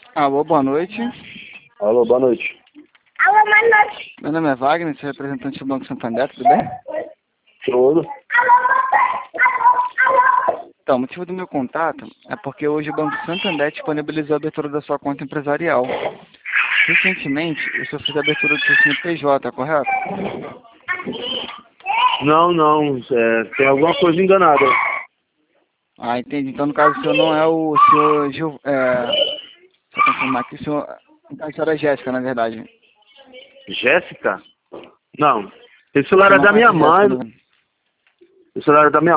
Alô, boa noite. Alô, boa noite. Alô, boa noite. Meu nome é Wagner, sou representante do Banco Santander, tudo bem? Tudo? Alô. Então, o motivo do meu contato é porque hoje o Banco Santander disponibilizou a abertura da sua conta empresarial. Recentemente, o senhor fez a abertura do seu CNPJ, correto? Não, tem alguma coisa enganada. Ah, entendi. Então, no caso, o senhor não é o senhor Gil... Deixa eu confirmar aqui, o senhor... Então, a senhora é Jéssica, na verdade. Jéssica? Não. Esse celular Você é não da minha conhece Jéssica, mãe. não? Esse celular é da minha